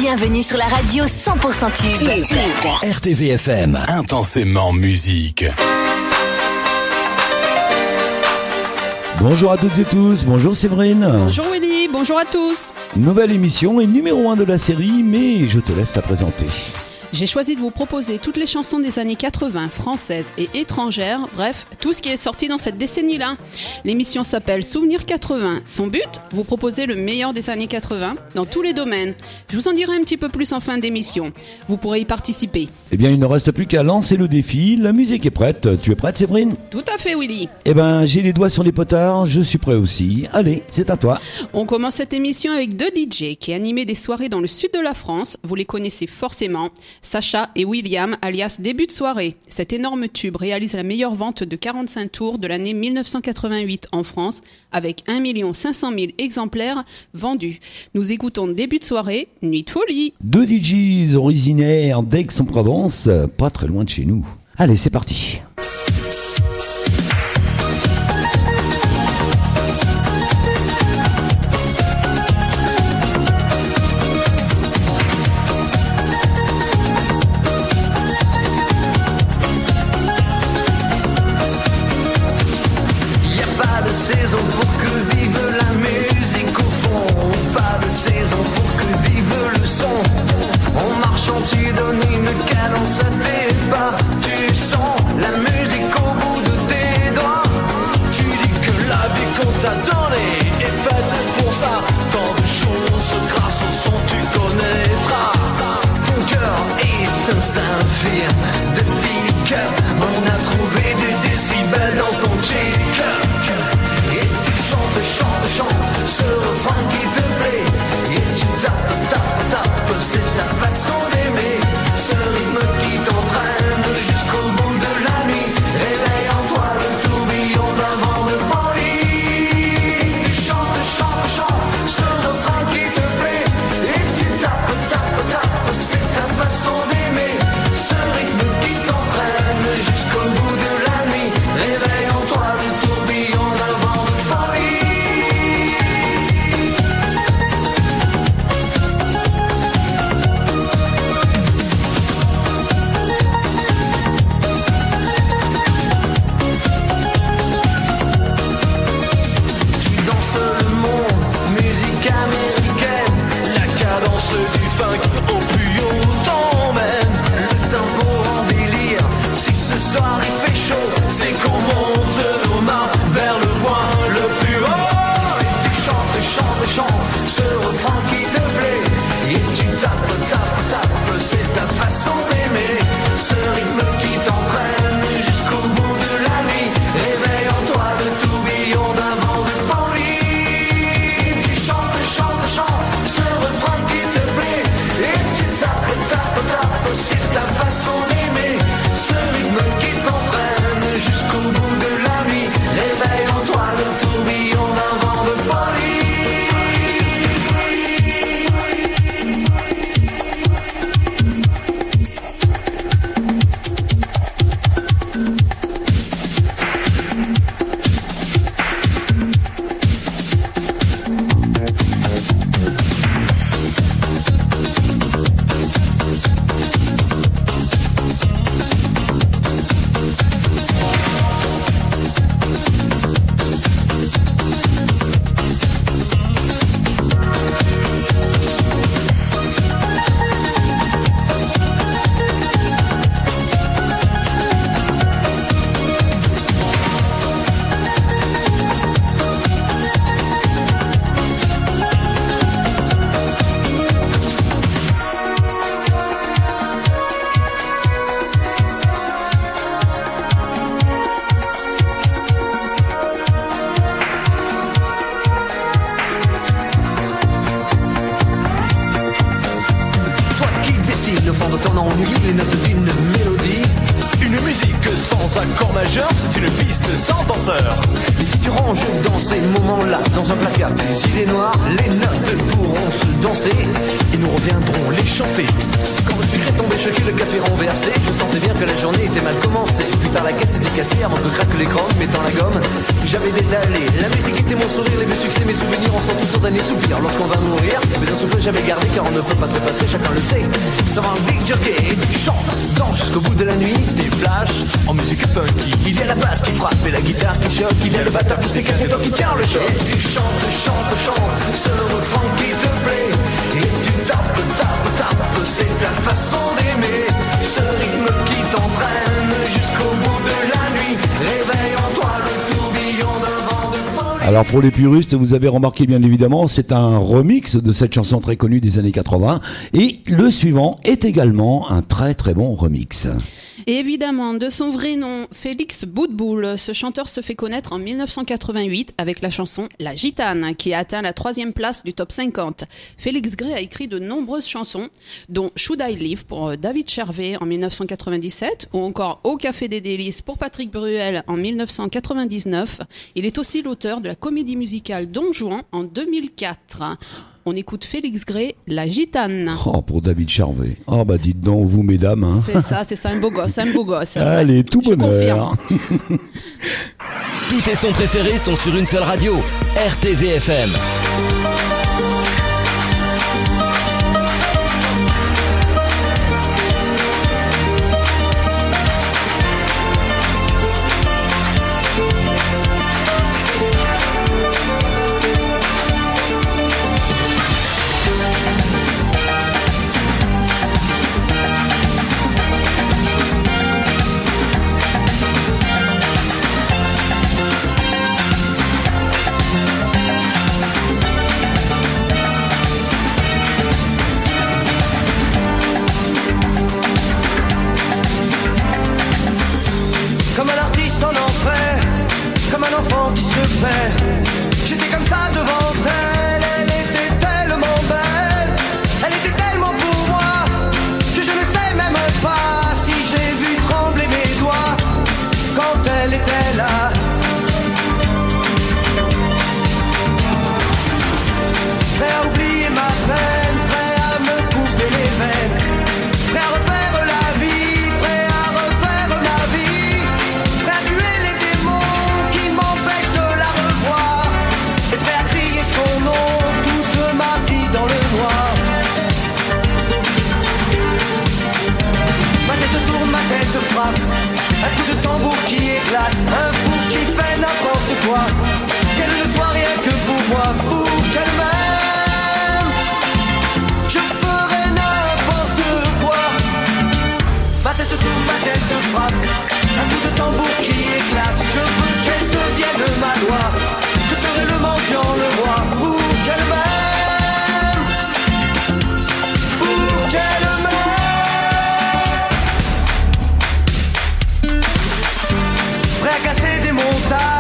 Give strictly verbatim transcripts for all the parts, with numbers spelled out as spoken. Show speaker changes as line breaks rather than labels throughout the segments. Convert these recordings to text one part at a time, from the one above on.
Bienvenue sur la radio cent pour cent tube.
R T V F M, intensément musique.
Bonjour à toutes et tous, bonjour Séverine.
Bonjour Willy, bonjour à tous.
Nouvelle émission et numéro un de la série, mais je te laisse la présenter.
J'ai choisi de vous proposer toutes les chansons des années quatre-vingts, françaises et étrangères, bref, tout ce qui est sorti dans cette décennie-là. L'émission s'appelle Souvenirs quatre-vingts. Son but, vous proposer le meilleur des années quatre-vingts dans tous les domaines. Je vous en dirai un petit peu plus en fin d'émission. Vous pourrez y participer.
Eh bien, il ne reste plus qu'à lancer le défi. La musique est prête. Tu es prête, Séverine ?
Tout à fait, Willy.
Eh ben, j'ai les doigts sur les potards, je suis prêt aussi. Allez, c'est à toi.
On commence cette émission avec deux D J qui animaient des soirées dans le sud de la France. Vous les connaissez forcément. Sacha et William, alias Début de soirée. Cet énorme tube réalise la meilleure vente de quarante-cinq tours de l'année mille neuf cent quatre-vingt-huit en France, avec un million cinq cent mille exemplaires vendus. Nous écoutons Début de soirée, Nuit de folie.
Deux D Js originaires d'Aix-en-Provence, pas très loin de chez nous. Allez, c'est parti.
Saison pour que vive la musique au fond, pas de saison pour que vive le son. En marchant tu donnes une cadence à tes pas, tu sens la musique au bout de tes doigts. Tu dis que la vie qu'on t'a donnée est faite pour ça. Tant de choses grâce au son tu connaîtras. Ton cœur est un saphir de pique, on a trouvé des décibels dans ton cheek. Chante, chante, ce refrain qui te plaît. Et tu tapes, tapes, tapes, c'est ta façon d'aimer. Ce rythme qui t'entraîne jusqu'au bout de la nuit. Réveille en toi le tourbillon d'un vent de folie. Tu chantes, chantes, chantes, ce refrain qui te plaît. Et tu tapes, tapes, tapes, c'est ta façon d'aimer. Ce rythme qui t'entraîne jusqu'au bout de la nuit. Réveille en toi le tourbillon d'un vent de folie. Une musique sans accord majeur, c'est une piste sans danseur. Et si tu ranges dans ces moments-là, dans un placard des idées noires, les notes pourront se danser et nous reviendrons les chanter. Quand le sucre est tombé choqué, le café renversé, je sentais bien que la journée était mal commencée. Plus tard la caisse était cassée avant que craque l'écran, mettant la gomme, j'avais détalé. La musique était mon sourire, les vieux succès, mes souvenirs, on sent tous sur dernier soupir. Lorsqu'on va mourir, mais un souffle j'avais gardé, car on ne peut pas trépasser, chacun le sait. Ça va un big jockey, et tu chantes, danses jusqu'au bout de la nuit, des flashs en musique funky. Il y a la basse qui frappe et la guitare qui choque, il y a le batteur qui s'éclate et toi qui tiens le choc. Et tu chantes, chantes, chantes, ce refrain qui te plaît. Et tu tapes, tapes, tapes, c'est ta façon d'aimer. Ce rythme qui t'entraîne jusqu'au bout de la nuit. Réveille en toi le tourbillon d'un vent de folie.
Alors pour les puristes, vous avez remarqué bien évidemment, c'est un remix de cette chanson très connue des années quatre-vingts. Et le suivant est également un très très bon remix.
Et évidemment, de son vrai nom, Félix Boutboul, ce chanteur se fait connaître en dix-neuf cent quatre-vingt-huit avec la chanson La Gitane, qui a atteint la troisième place du top cinquante. Félix Gray a écrit de nombreuses chansons, dont Should I Live pour David Chervet en dix-neuf cent quatre-vingt-dix-sept, ou encore Au Café des Délices pour Patrick Bruel en dix-neuf cent quatre-vingt-dix-neuf. Il est aussi l'auteur de la comédie musicale Don Juan en deux mille quatre. On écoute Félix Gray, La Gitane.
Oh, pour David Charvet. Oh, bah dites donc, vous mesdames. Hein.
C'est ça, c'est ça, un beau gosse, un beau gosse.
Allez, tout
Je
bonheur.
Tous tes sons préférés sont sur une seule radio, R T V F M.
Comme un artiste en enfer, comme un enfant qui se perd. J'étais comme ça devant elle, elle était tellement belle. Elle était tellement pour moi, que je ne sais même pas si j'ai vu trembler mes doigts quand elle était là. Prêt à oublier ma peine, prêt à me couper les veines. Prêt à refaire la vie, prêt à refaire ma vie. Prêt à tuer les démons qui m'empêchent de la revoir. Et prêt à crier son nom toute ma vie dans le noir. Ma tête tourne, ma tête frappe. Un coup de tambour qui éclate, un fou qui fait n'importe quoi. Qu'elle ne soit rien que pour moi, ou qu'elle m'aime. Je ferai n'importe quoi. Ma tête tourne, ma tête frappe. Un coup de tambour qui éclate. Je veux qu'elle devienne ma loi. Je serai le mendiant, le roi. Pour qu'elle m'aime. Pour qu'elle m'aime. Prêt à casser des montagnes.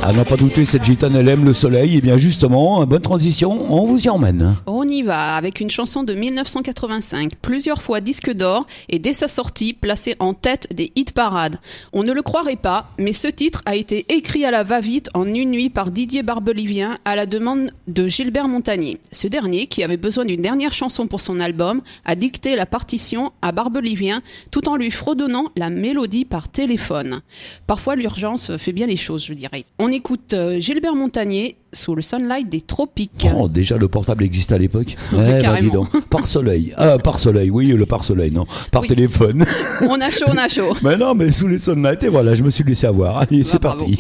À n'en pas douter, cette gitane, elle aime le soleil. Et bien justement, bonne transition, on vous y emmène.
On y va avec une chanson de mille neuf cent quatre-vingt-cinq, plusieurs fois disque d'or et dès sa sortie, placée en tête des hit parades. On ne le croirait pas, mais ce titre a été écrit à la va-vite en une nuit par Didier Barbelivien à la demande de Gilbert Montagnier. Ce dernier, qui avait besoin d'une dernière chanson pour son album, a dicté la partition à Barbelivien tout en lui fredonnant la mélodie par téléphone. Parfois, l'urgence fait bien les choses, je dirais. On écoute euh, Gilbert Montagnier sous le sunlight des tropiques.
Oh, déjà le portable existait à l'époque. Ouais, bah dis donc. Par soleil. Ah, par soleil, oui, le par soleil, non. Par oui. téléphone.
On a chaud, on a chaud.
Mais non, mais sous les sunlight, et voilà, je me suis laissé avoir. Allez, bah, c'est bravo. Parti.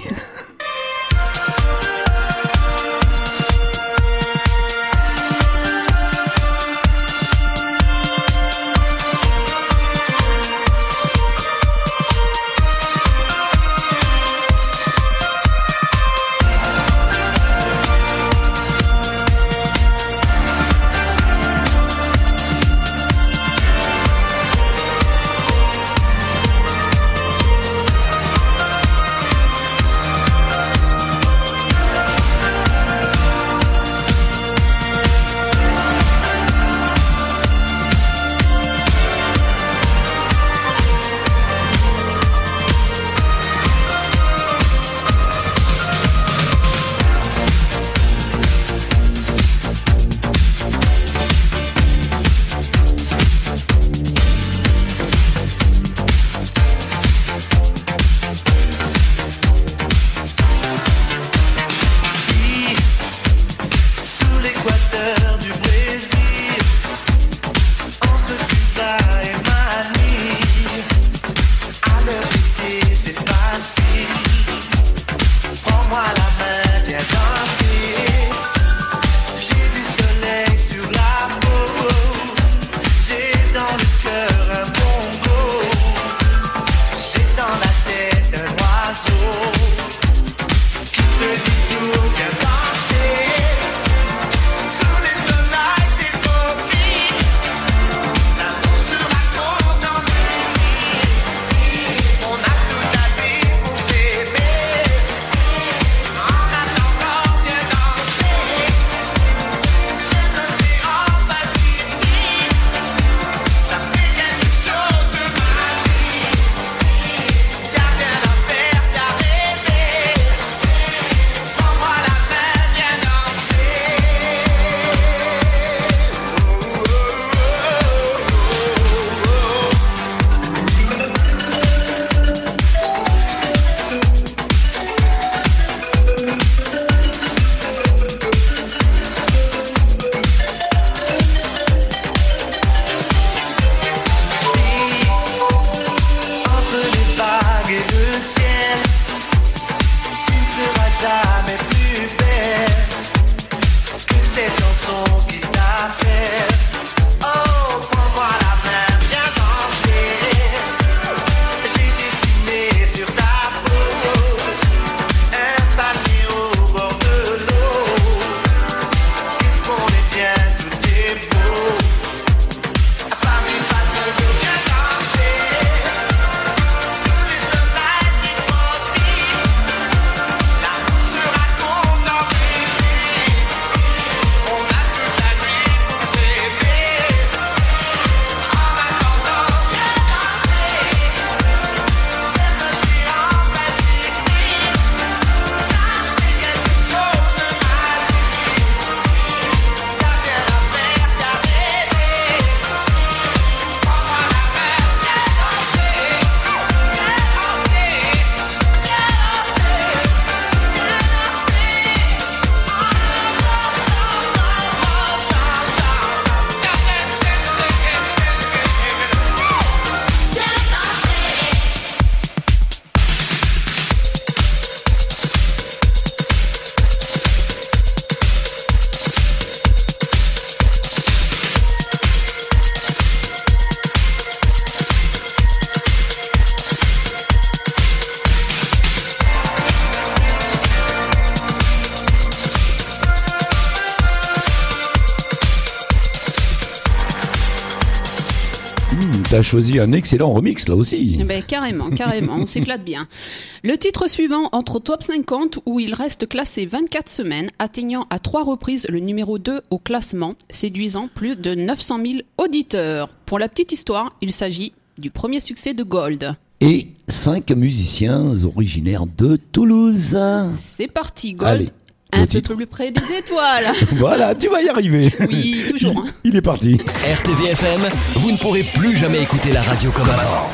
t'as choisi un excellent remix là aussi.
Eh ben, carrément, carrément, on s'éclate bien. Le titre suivant entre au top cinquante où il reste classé vingt-quatre semaines, atteignant à trois reprises le numéro deux au classement, séduisant plus de neuf cent mille auditeurs. Pour la petite histoire, il s'agit du premier succès de Gold.
Et cinq musiciens originaires de Toulouse.
C'est parti, Gold.
Allez,
un
le
peu
titre.
plus près des étoiles.
Voilà, tu vas y arriver.
Oui, toujours. Hein.
Il est parti.
R T V F M, vous ne pourrez plus jamais écouter la radio comme avant.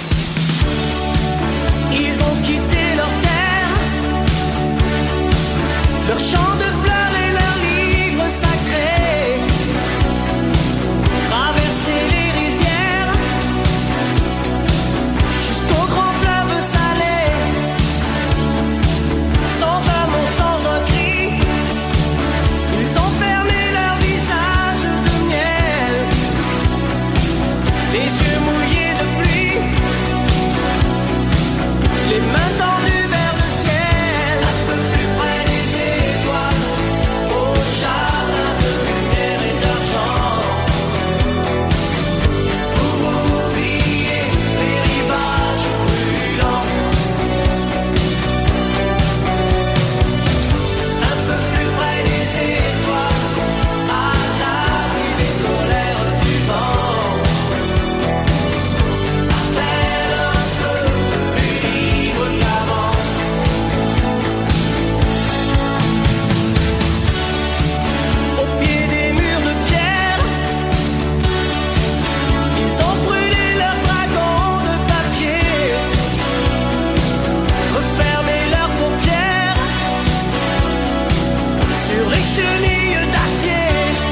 Ils ont quitté leur terre, leur champ de fleurs et leurs livres sacrés, traversé les rizières jusqu'au grand fleuve salé, sans un mot, sans un cri, ils ont fermé leur visage de miel, les yeux mouillés de pluie, les mains tendues vers le ciel, un peu plus près des étoiles, au jardin de lumière et d'argent, pour oublier les rivages brûlants. Un peu plus près des étoiles, à l'abri des colères du vent, à peine un peu plus libre qu'avant. Au pied des murs de pierre, ils ont brûlé leurs dragons de papier, refermé leurs paupières sur les chenilles d'acier.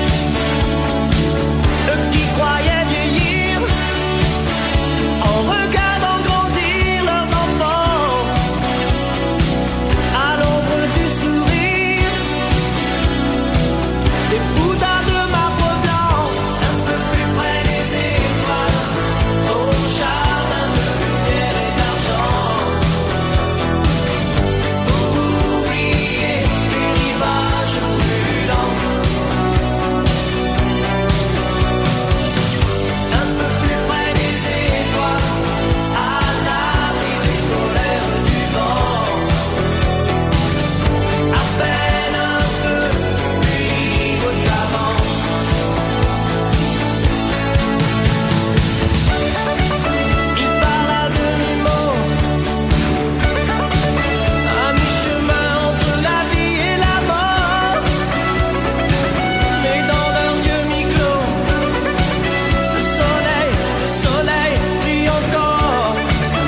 Eux qui croyaient vieillir en regardant grandir leurs enfants, à l'ombre du sourire des bouddhas de marbre blanc, un peu plus près des étoiles, au jardin de lumière et d'argent, pour oublier les rivages brûlants. Un peu plus près des étoiles, à l'abri des colères du vent, à peine un peu plus libre qu'avant. Il parle à demi-mot, à mi-chemin entre la vie et la mort, mais dans leurs yeux mi-clos, le soleil, le soleil brille encore.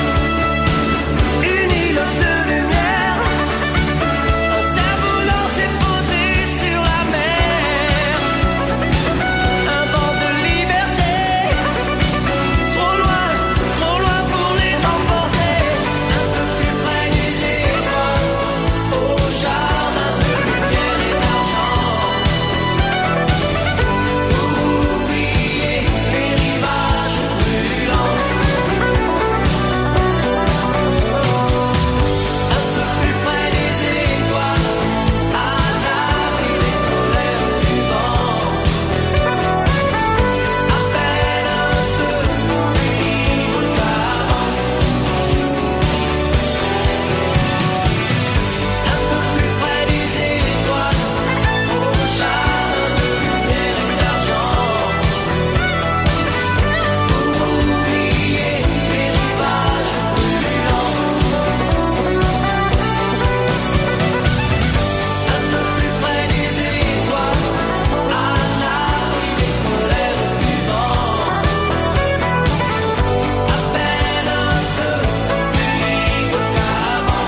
Une île de lumière, un cerf-volant s'est posé sur la mer. Un vent de liberté, trop loin, trop loin pour les emporter. Un peu plus près des étoiles, au jardin de lumière et d'argent, pour oublier les rivages brûlants. Un peu plus près des étoiles, à l'abri des colères du vent, à peine un peu plus libre qu'avant. Un peu plus près des étoiles, au jardin de lumière et d'argent, pour oublier les rivages brûlants. Un peu plus près des étoiles, à l'abri des colères du vent, à peine un peu plus libre qu'avant.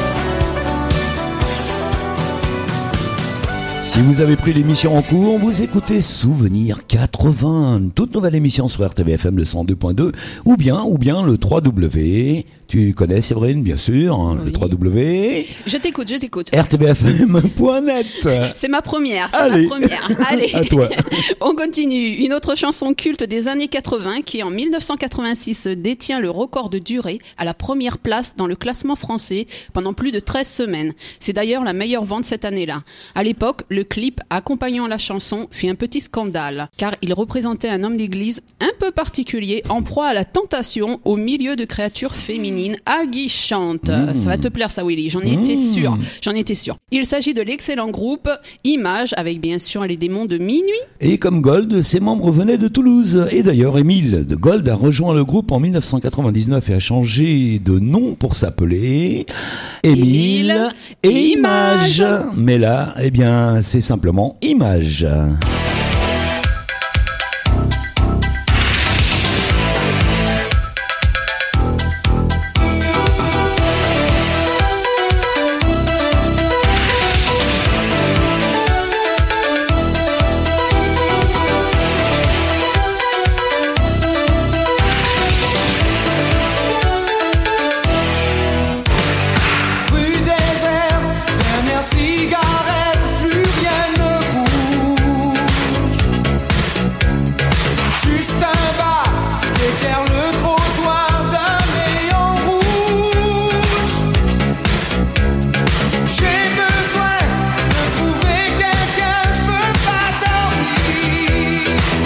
Si vous avez pris l'émission en cours, vous écoutez Souvenir quatre-vingts, une toute nouvelle émission sur R T V F M le cent deux point deux, ou bien, ou bien le w w w Tu connais Séverine, bien sûr, hein,
Oui.
le trois W.
Je t'écoute, je t'écoute.
R T V F M point net.
C'est ma première, c'est
Allez.
ma première. Allez,
À toi.
On continue. Une autre chanson culte des années quatre-vingts qui, en mille neuf cent quatre-vingt-six, détient le record de durée à la première place dans le classement français pendant plus de treize semaines. C'est d'ailleurs la meilleure vente cette année-là. À l'époque, le clip accompagnant la chanson fit un petit scandale, car il représentait un homme d'église un peu particulier, en proie à la tentation au milieu de créatures féminines aguichantes.
Mmh.
Ça va te plaire ça, Willy, j'en étais
Mmh.
sûre. J'en étais sûre. Il s'agit de l'excellent groupe Image, avec bien sûr les démons de minuit.
Et comme Gold, ses membres venaient de Toulouse. Et d'ailleurs, Émile de Gold a rejoint le groupe en mille neuf cent quatre-vingt-dix-neuf et a changé de nom pour s'appeler Émile
Émile
et
et
Image.
Image.
Mais là, eh bien, c'est simplement Image.
Rue désert, dernière cigarette, plus rien ne bouge. Juste un bar éclaire le trottoir d'un néon rouge. J'ai besoin de trouver quelqu'un, je veux pas dormir.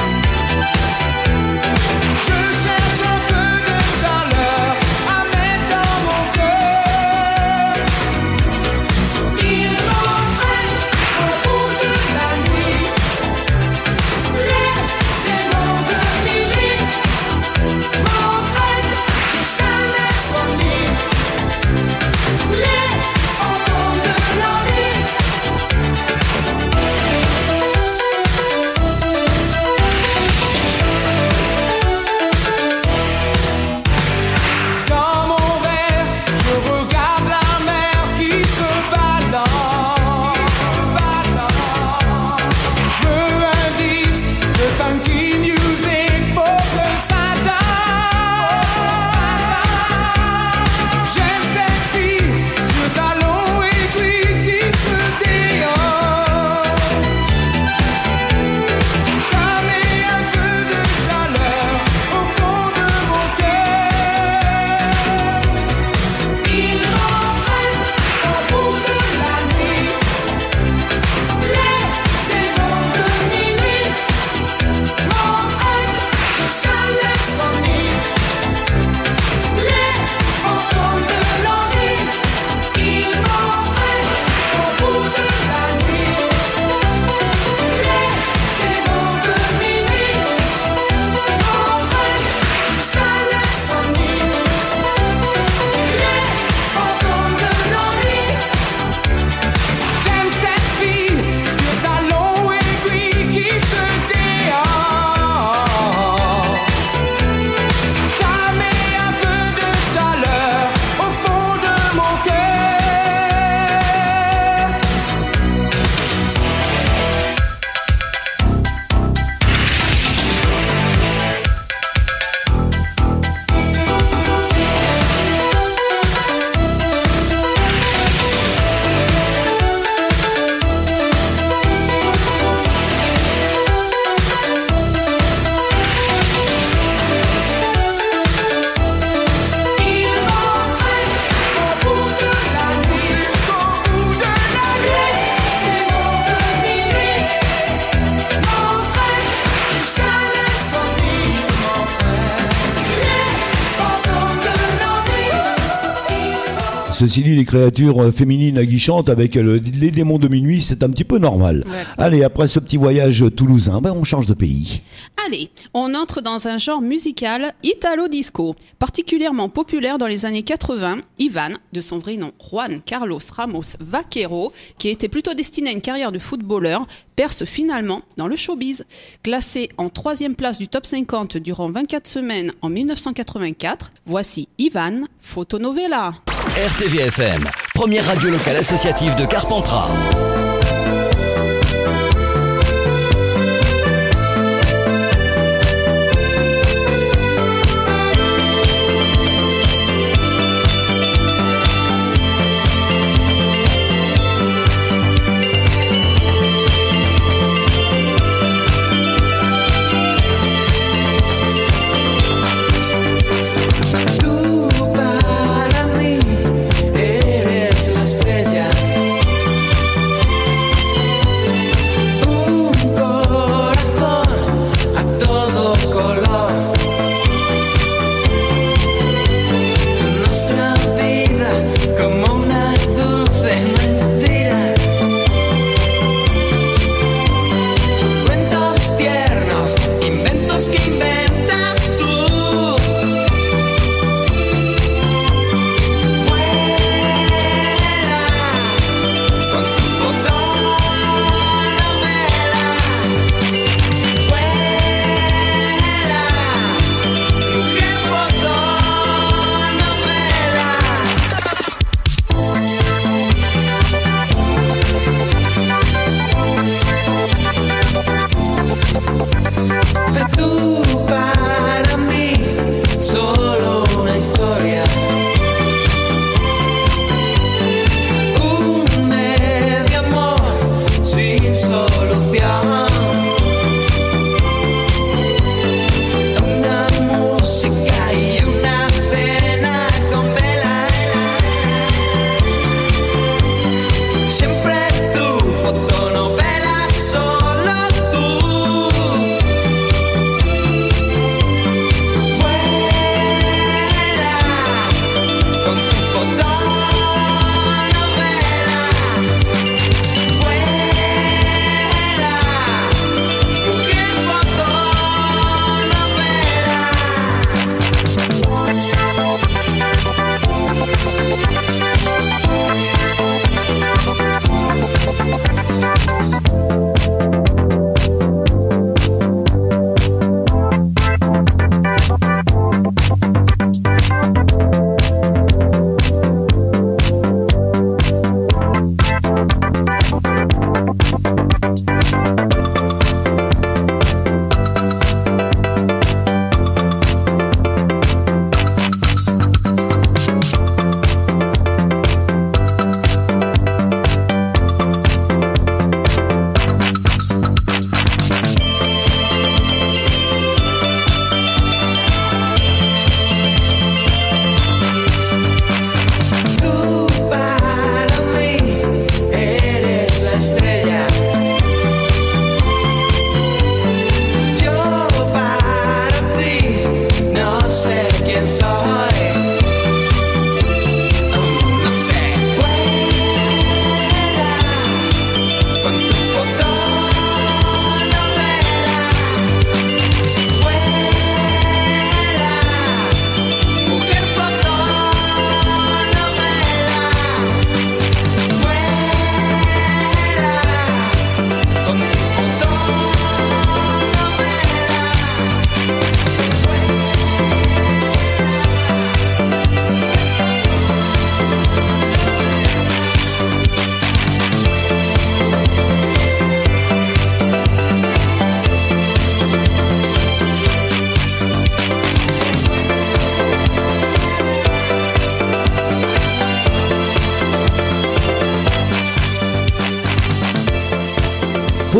Je cherche un peu de chaleur à mettre dans mon cœur. Il m'entraîne au bout de la nuit. Les démons de minuit m'entraînent jusqu'à l'insomnie. Les fantômes de l'ennui. Dans mon verre, je regarde la mer qui se balance. Je veux un disque de funky music, faut que ça danse. J'aime cette fille sur talons aiguilles qui se déhanche. Ça met un peu de chaleur au fond de mon cœur. Il m'entraîne au bout de la nuit. Les démons de minuit m'entraînent jusqu'à l'insomnie. Les fantômes de l'ennui. Il m'entraîne au bout de la nuit. Les démons de minuit m'entraînent jusqu'à l'insomnie. Les fantômes de l'ennui. J'aime cette fille sur talons aiguilles qui se déhanche. Ça met un peu de chaleur au fond de mon cœur. Il m'entraîne au bout de la nuit, au bout de la nuit. Démons de minuit m'entraînent jusqu'à l'insomnie. Les fantômes de l'ennui.
Ceci dit, les créatures euh, féminines aguichantes avec euh, le- les démons de minuit, c'est un petit peu normal.
Ouais.
Allez, après ce petit voyage toulousain, ben on change de pays.
Allez, on entre dans un genre musical italo-disco. Particulièrement populaire dans les années quatre-vingts, Ivan, de son vrai nom Juan Carlos Ramos Vaquero, qui était plutôt destiné à une carrière de footballeur, perce finalement dans le showbiz. Classé en troisième place du top cinquante durant vingt-quatre semaines en mille neuf cent quatre-vingt-quatre, voici Ivan, Fotonovela.
R T V F M, première radio locale associative de Carpentras.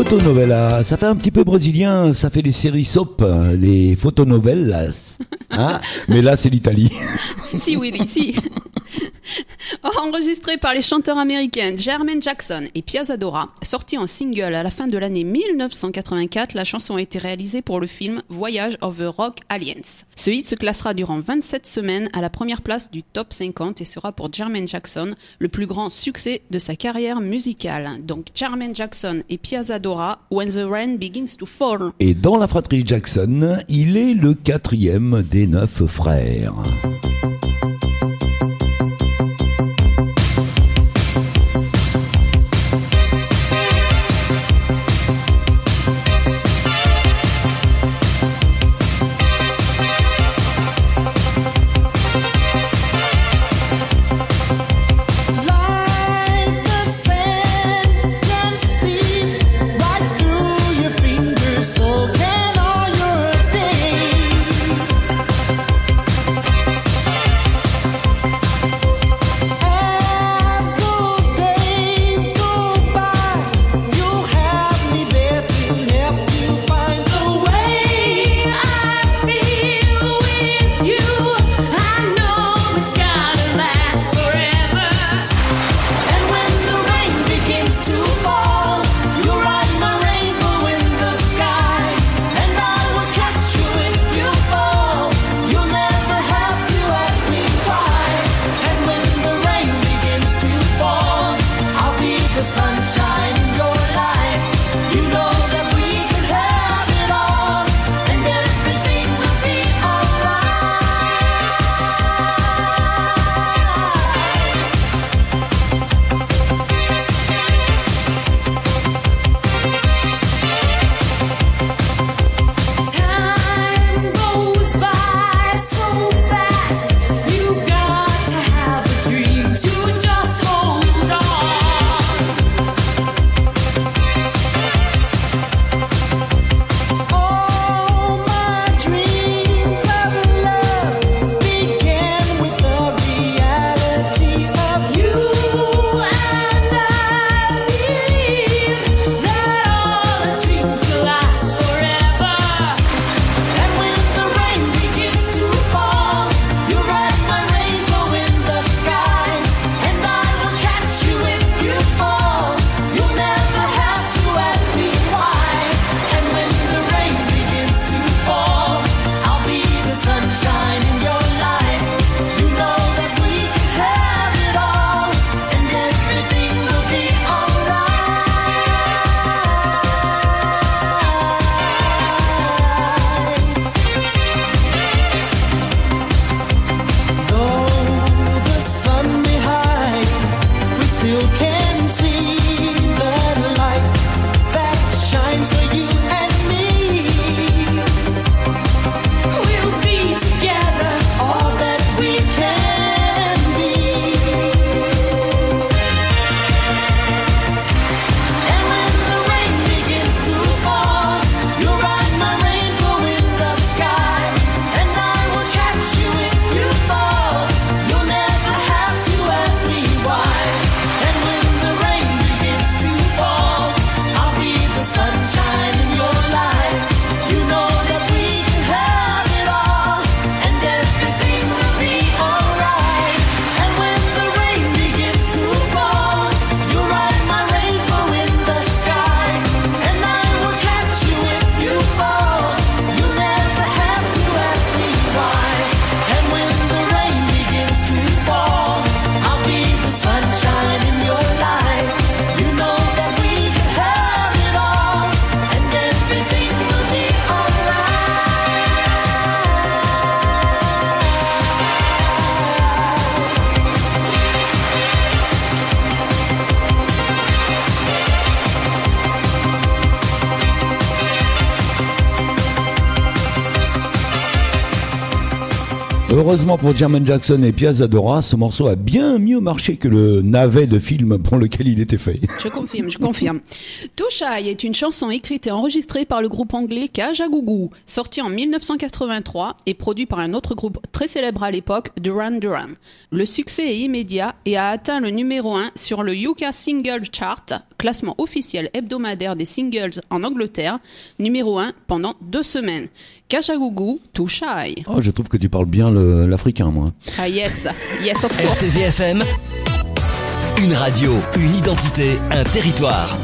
Fotonovela, ça fait un petit peu brésilien, ça fait les séries soap, les fotonovelas, hein, mais là c'est l'Italie.
Si Willy, si. Enregistré par les chanteurs américains Jermaine Jackson et Piazza Dora, sorti en single à la fin de l'année mille neuf cent quatre-vingt-quatre, la chanson a été réalisée pour le film Voyage of the Rock Aliens. Ce hit se classera durant vingt-sept semaines à la première place du top cinquante et sera pour Jermaine Jackson le plus grand succès de sa carrière musicale. Donc Jermaine Jackson et Piazza Dora, When the Rain Begins to Fall.
Et dans la fratrie Jackson, il est le quatrième des neuf frères.
So can all your days.
Heureusement pour Jermaine Jackson et Piazza Dora, ce morceau a bien mieux marché que le navet de film pour lequel il était fait.
Je confirme, je confirme. Too Shy est une chanson écrite et enregistrée par le groupe anglais Kajagoogoo, sortie en mille neuf cent quatre-vingt-trois et produit par un autre groupe très célèbre à l'époque, Duran Duran. Le succès est immédiat et a atteint le numéro un sur le U K Single Chart, classement officiel hebdomadaire des singles en Angleterre, numéro un pendant deux semaines. Kajagoogoo, Too Shy.
Oh, je trouve que tu parles bien le, l'africain, moi.
Ah yes, yes of course.
R T V F M, une radio, une identité, un territoire.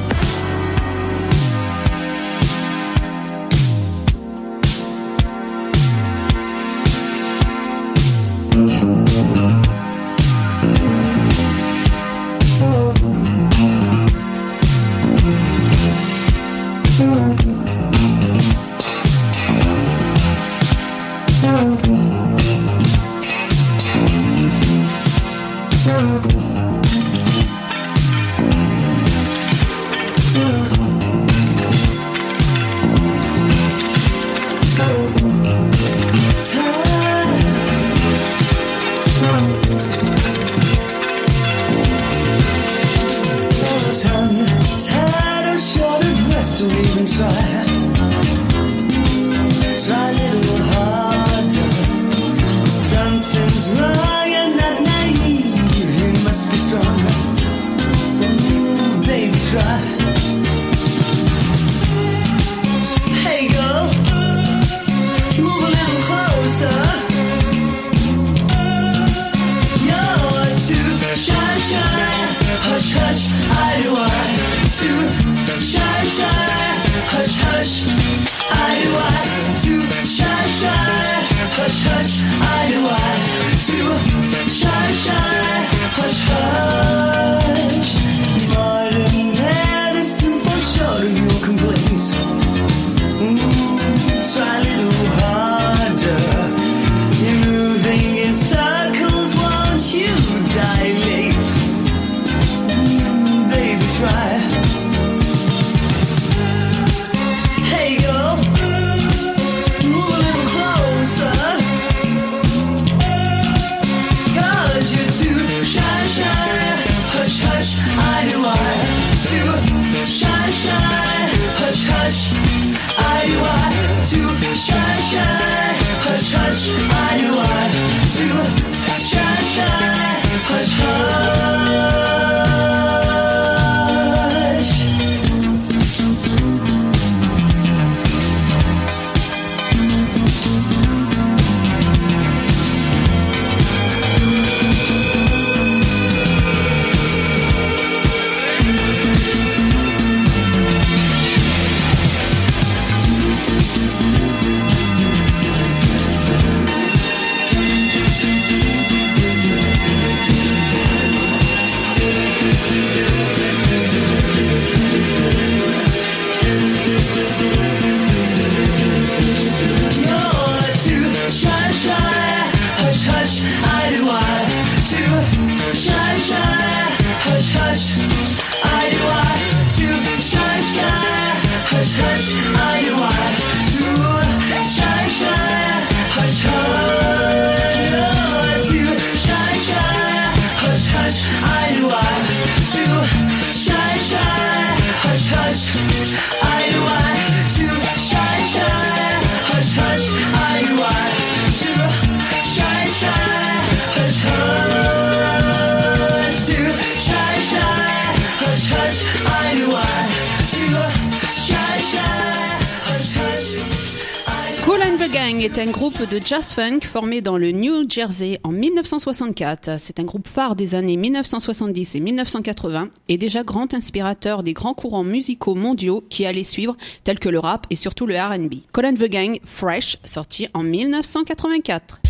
Est un groupe de jazz funk formé dans le New Jersey en mille neuf cent soixante-quatre. C'est un groupe phare des années mille neuf cent soixante-dix et mille neuf cent quatre-vingts et déjà grand inspirateur des grands courants musicaux mondiaux qui allaient suivre, tels que le rap et surtout le R and B. Kool and the Gang, Fresh, sorti en mille neuf cent quatre-vingt-quatre.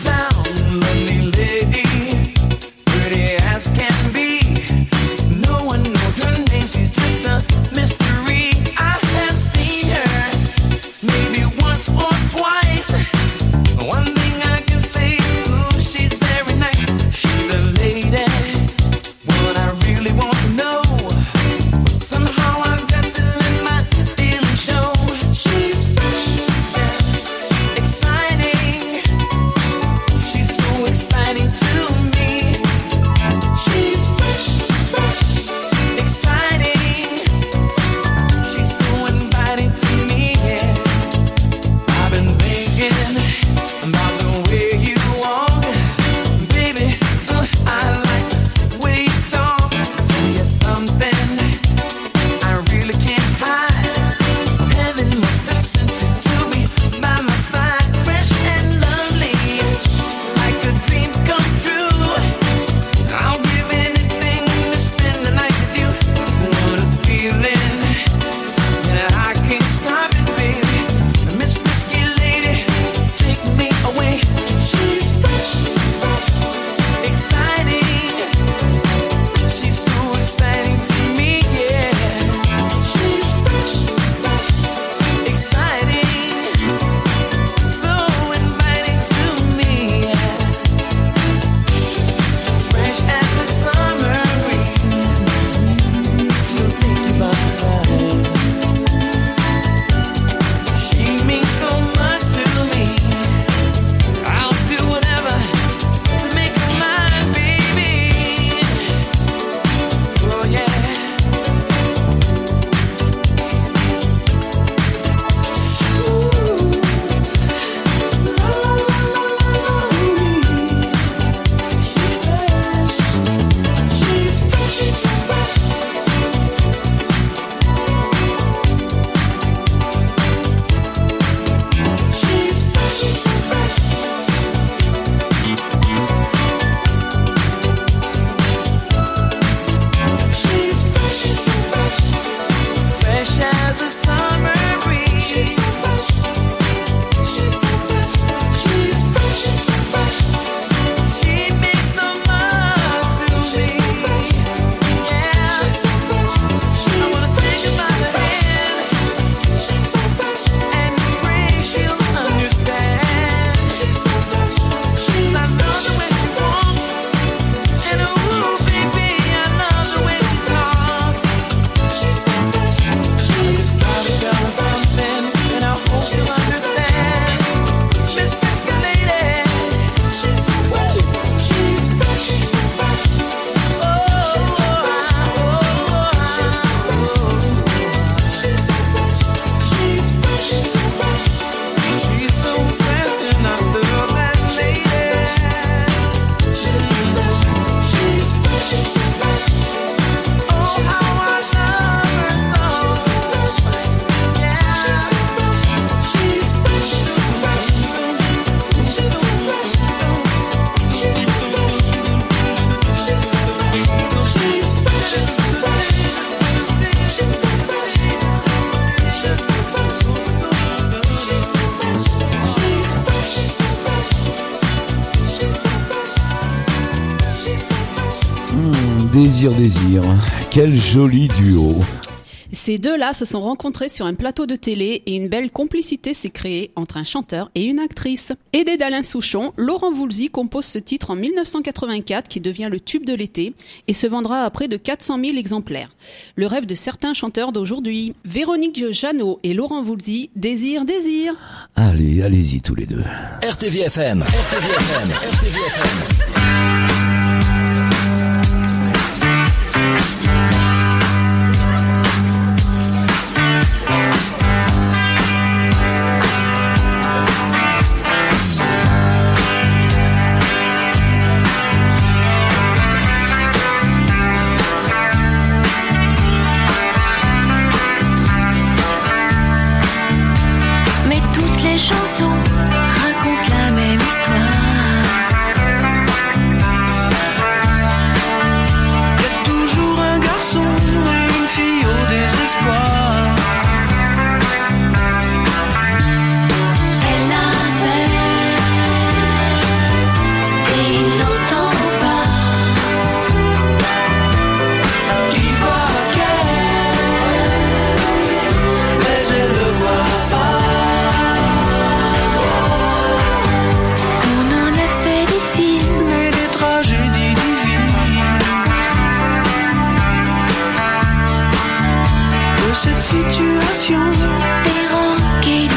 Can be no
Désir, désir, quel joli duo.
Ces deux-là se sont rencontrés sur un plateau de télé et une belle complicité s'est créée entre un chanteur et une actrice. Aidé d'Alain Souchon, Laurent Voulzy compose ce titre en mille neuf cent quatre-vingt-quatre qui devient le tube de l'été et se vendra à près de quatre cent mille exemplaires. Le rêve de certains chanteurs d'aujourd'hui. Véronique Jeannot et Laurent Voulzy, Désir, désir.
Allez, allez-y tous les deux.
R T V F M, R T V F M, R T V F M.
Chansons racontent la même histoire.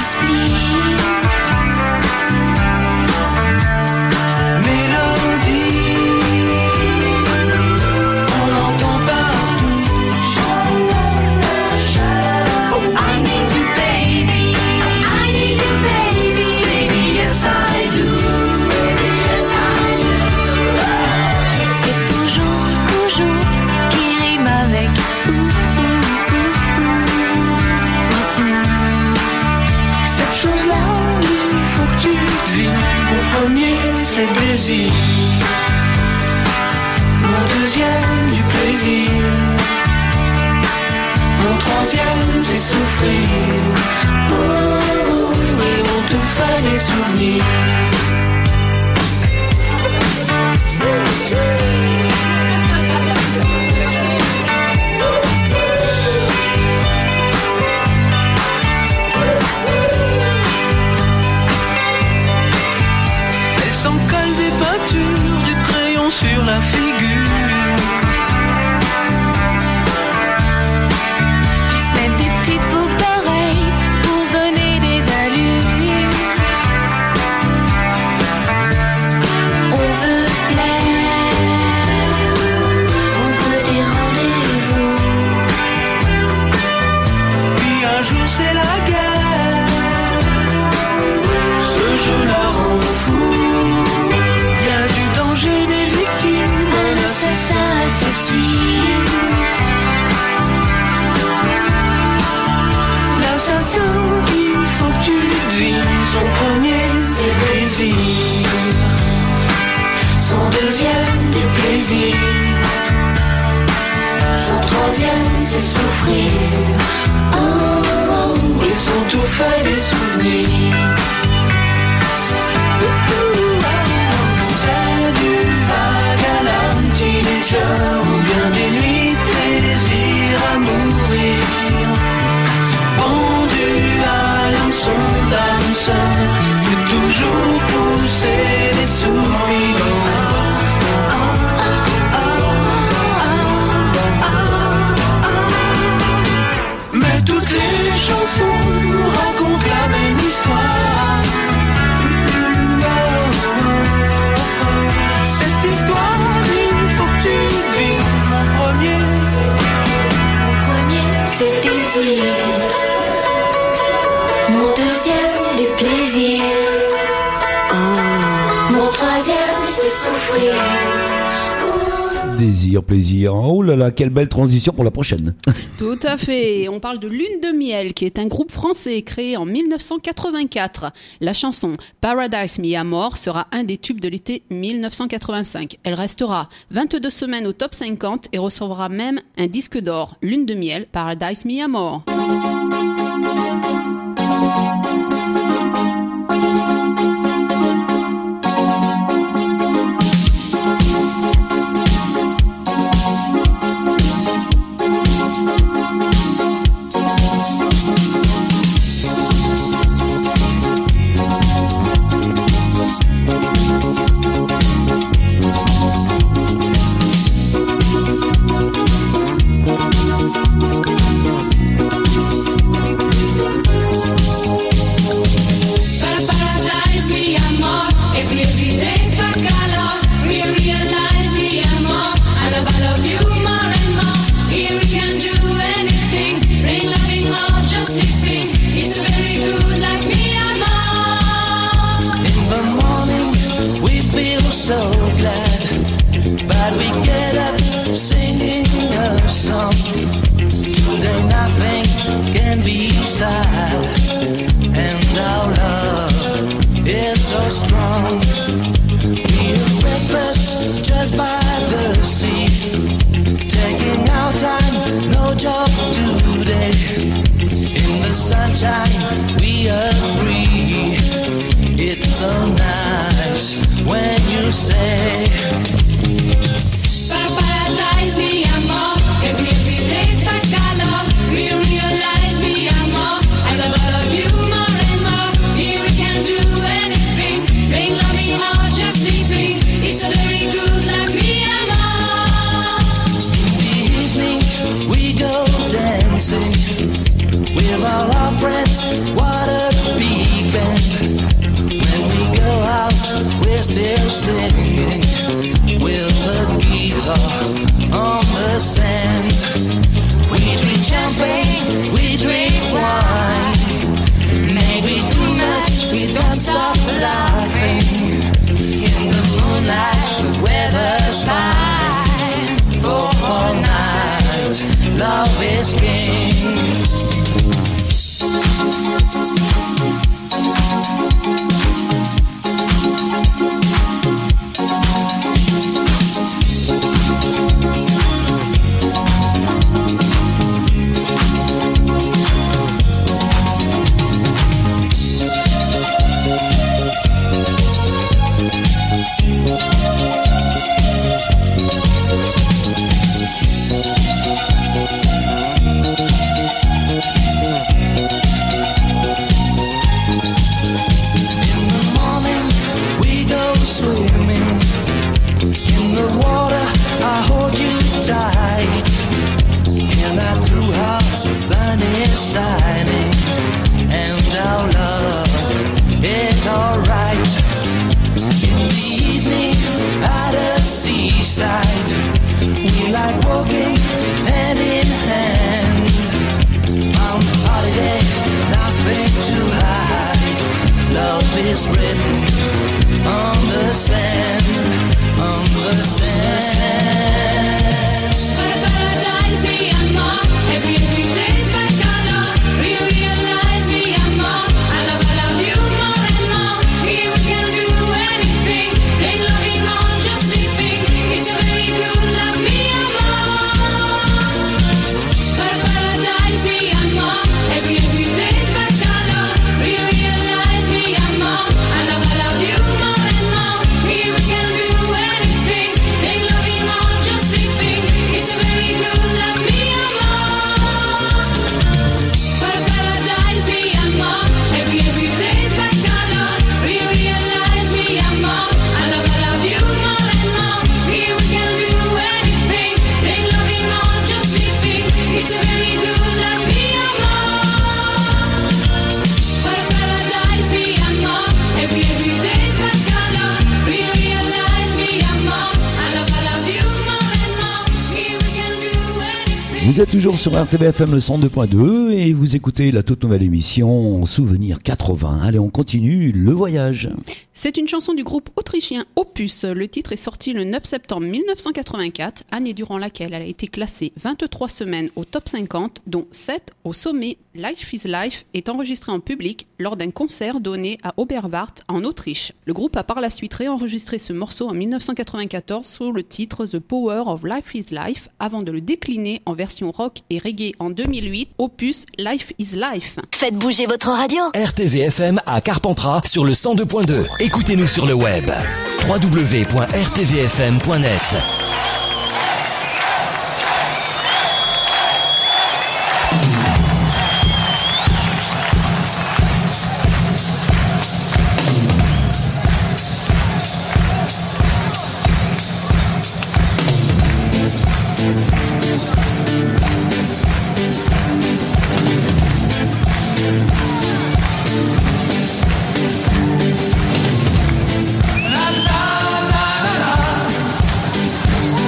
Mélodie plaisir. Mon deuxième du plaisir. Mon troisième c'est souffrir. Oh, oh, oui, oui, on te fait des souvenirs. Elle s'en colle des peintures, du crayon sur la figure. C'est la guerre, ce jeu la rend fou. Y a du danger, des victimes, un assassin assassine. L'assassin, il faut que tu devines. Son premier c'est plaisir, son deuxième du plaisir, son troisième c'est souffrir. Oh, ils sont tout faits des souvenirs. C'est du vague à l'âme, teenager, ou bien des nuits plaisir à mourir. Pendu à l'hameçon d'âme seule, c'est toujours pousser des souvenirs. Mais toutes les chansons racontent la même histoire. Cette histoire, il faut que tu vives. Mon premier,
Mon premier c'est désir. Mon deuxième du plaisir. Mon troisième c'est souffrir.
Désir, plaisir. Oh là là, quelle belle transition pour la prochaine.
Tout à fait. On parle de Lune de Miel, qui est un groupe français créé en mille neuf cent quatre-vingt-quatre. La chanson Paradise Mi Amor sera un des tubes de l'été mille neuf cent quatre-vingt-cinq. Elle restera vingt-deux semaines au top cinquante et recevra même un disque d'or. Lune de Miel, Paradise Mi Amor.
the water, I hold you tight. In our two hearts, the sun is shining, and our love is alright. In the evening, at a seaside, we like walking hand in hand. On holiday, nothing to hide. Love is written on the sand, on the sand.
Para paradise, mi amor, every every day for color. You realize mi amor, I love, I love you more and more. Here we can do anything, ain't loving or just living. It's a very good love, mi amor. Para paradise, mi amor, every every day for color. You realize mi amor, I love, I love you more and more. Here we can do anything, ain't loving or just living. It's a very good love, mi amor. Para paradise, mi amor, every every day for color. You realize mi amor, I love, I love you more and more. Here we can do anything, ain't loving or just living. It's a very good love, mi amor. Para paradise, mi amor, every every day for color. You realize mi amor, I love, I love you more and more. Here we can do anything.
Vous êtes toujours sur R T V F M le cent deux point deux et vous écoutez la toute nouvelle émission Souvenir quatre-vingts. Allez, on continue le voyage.
C'est une chanson du groupe autrichien Opus. Le titre est sorti le neuf septembre mille neuf cent quatre-vingt-quatre, année durant laquelle elle a été classée vingt-trois semaines au top cinquante, dont sept au sommet. Life is Life est enregistré en public lors d'un concert donné à Oberwart en Autriche. Le groupe a par la suite réenregistré ce morceau en mille neuf cent quatre-vingt-quatorze sous le titre The Power of Life is Life avant de le décliner en version rock et reggae en deux mille huit, Opus Life is Life.
Faites bouger votre radio.
R T V F M à Carpentras sur le cent deux point deux. Écoutez-nous sur le web w w w point r t v f m point net.
La la la la la.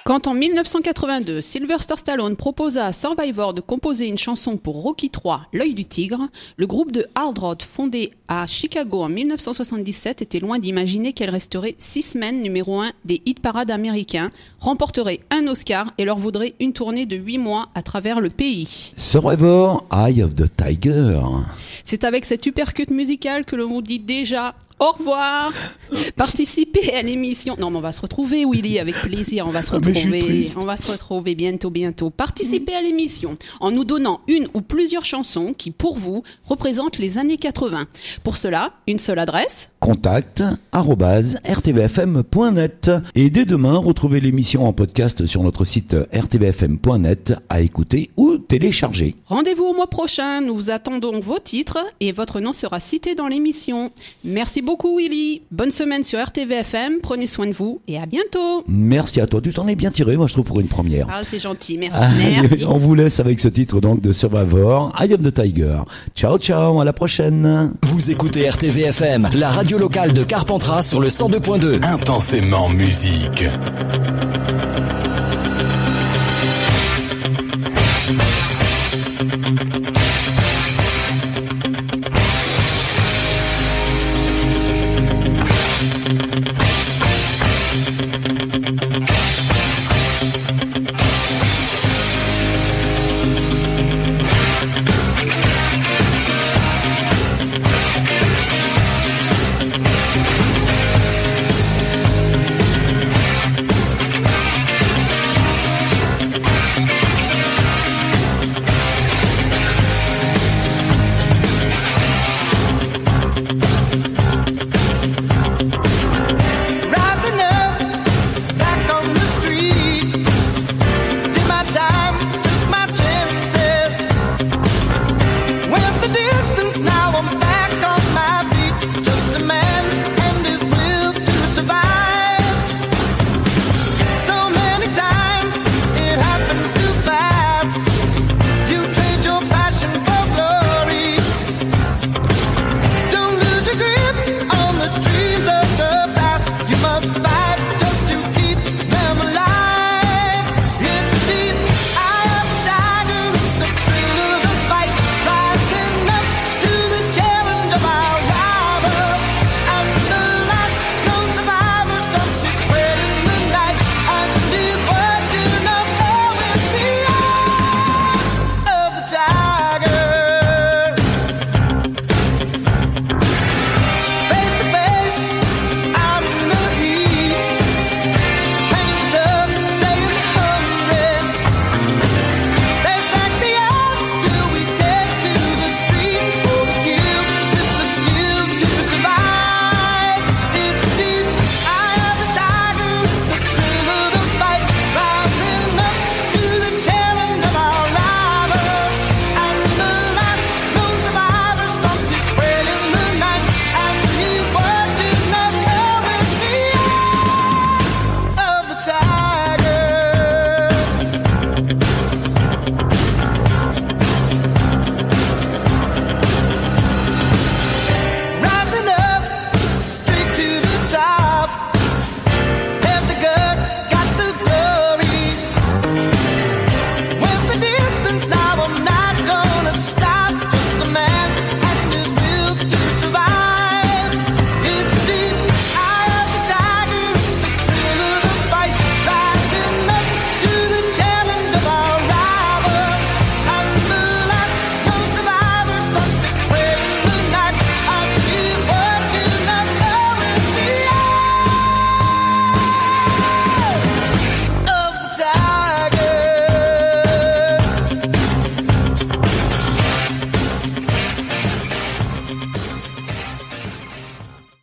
Quand en mille neuf cent quatre-vingt-deux, Sylvester Stallone proposa à Survivor de composer une chanson pour Rocky trois, L'œil du tigre, le groupe de hard rock fondé à Chicago en mille neuf cent soixante-dix-sept était loin d'imaginer qu'elle resterait six semaines numéro un des hit parades américains, remporterait un Oscar et leur vaudrait une tournée de huit mois à travers le pays.
Survivor, Eye of the Tiger.
C'est avec cette uppercut musicale que l'on vous dit déjà au revoir. Participez à l'émission. Non, mais on va se retrouver, Willy, avec plaisir. On va se
Ah, mais je suis
retrouver.
triste.
On va se retrouver bientôt, bientôt. Participez à l'émission en nous donnant une ou plusieurs chansons qui, pour vous, représentent les années quatre-vingts. Pour cela, une seule adresse.
Contact arobase r t v f m point net. Et dès demain, retrouvez l'émission en podcast sur notre site r t v f m point net à écouter ou télécharger.
Rendez-vous au mois prochain. Nous vous attendons vos titres et votre nom sera cité dans l'émission. Merci beaucoup, Willy. Bonne semaine sur R T V F M. Prenez soin de vous et à bientôt.
Merci à toi, tu t'en es bien tiré, moi je trouve, pour une première.
Ah, c'est gentil. Merci.
Allez,
Merci.
on vous laisse avec ce titre donc de Survivor, Eye of the Tiger. Ciao ciao, à la prochaine.
Vous écoutez R T V F M, la radio locale de Carpentras sur le cent deux point deux.
Intensément musique.